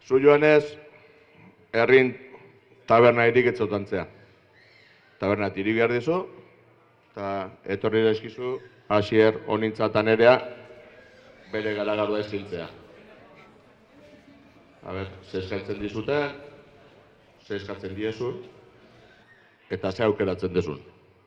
Zu joanez, herrin taberna irik etzotantzea. Taberna tiri behar dizu, eta etorri dezkizu, Asier honintzatan erea, bere garagardoa ez hiltzea. Ze eskatzen dizuten, ze eskatzen diezun, eta ze aukeratzen dezun.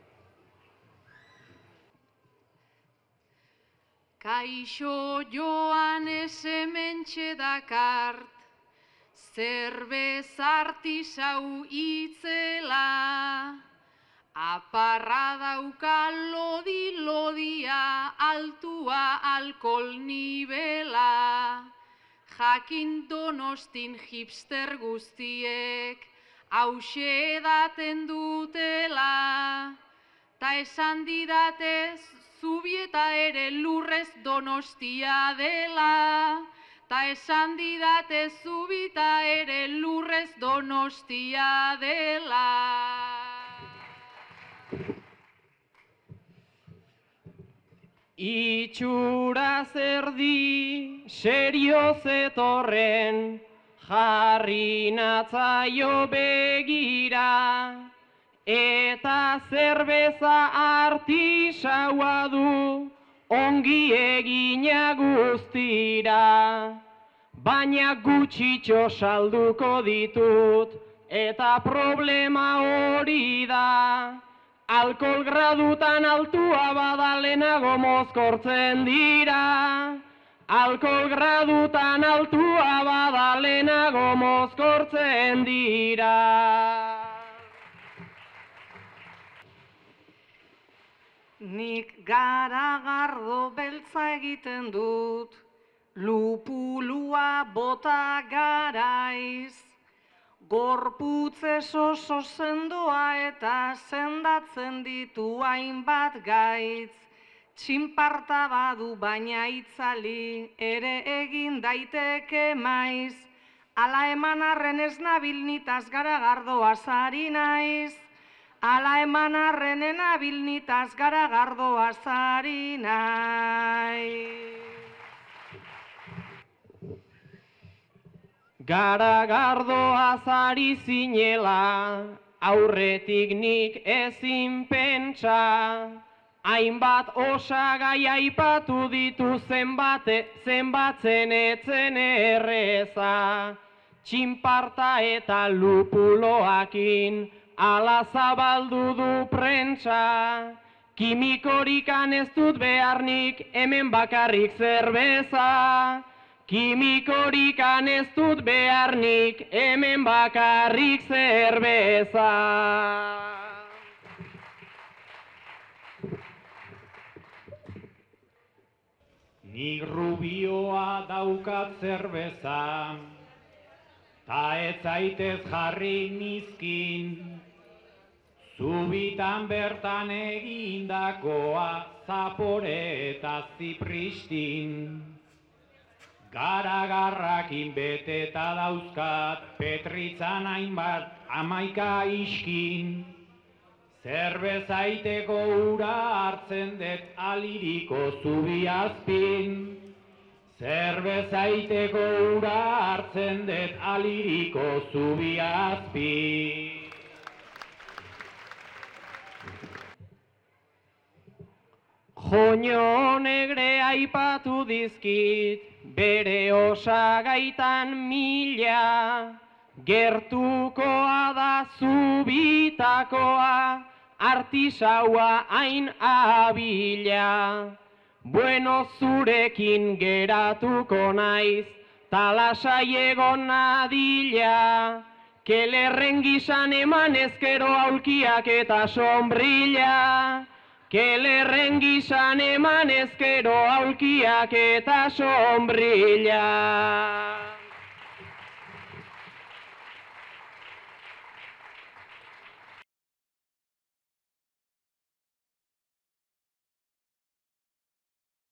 Kaixo joan hementxe dakart, zerbeza artisau itzela, aparra dauka lodi-lodia, altua alkohol nibela, jakin Donostin hipster guztiek, hause edaten dutela, ta esan didatez, Zubieta ere lurrez Donostia dela, ta esan didate Zubita ere lurrez Donostia dela. Itxura zerdi serio zetorren, jarri natzaio begira, eta zerbeza artisaua du, ongi egina guztira. Baina gutxitxo salduko ditut, eta problema hori da. Alkohol gradutan altua bada lehenago mozkortzen dira. Alkohol gradutan altua bada lehenago mozkortzen dira. Nik garagardo beltza egiten dut, lupulua bota garaiz, gorputzez oso sendoa eta sendatzen ditu hainbat gaitz, txinparta badu baina itzali ere egin daiteke maiz, ala eman arren ez nabil nitaz garagardoa sari naiz, ala eman arrenen abil nitaz garagardoa sari naiz. Garagardoa zari zinela, aurretik nik ezin pentsa, hainbat osagai aipatu ditu zenbatzen etzen erreza, txinparta eta lupuloakin, ala zabaldu du prentsa, kimikorikan ez dut beharnik hemen bakarrik zerbeza. Kimikorikan ez dut beharnik hemen bakarrik zerbeza. Nik rubioa daukat zerbeza, ta ez zaitez jarri nizkin, Zubitan bertan egindakoa zapore eta zipristin. Garagarrakin beteta dauzkat, Petritzan hainbat 11 iskin. Zerbezaiteko ura hartzen dut aliriko Zubiazpin. Zerbezaiteko ura hartzen dut aliriko Zubiazpin. Joño negre aipatu dizkit, bere osagaitan mila, gertukoa da Zubitakoa, artisaua hain abila. Bueno, zurekin geratuko naiz, talasai egon nadila, kelerren gisan eman ezkero aulkiak eta sombrilla. Kelerren gisan eman ezkero aulkiak eta sombrilla.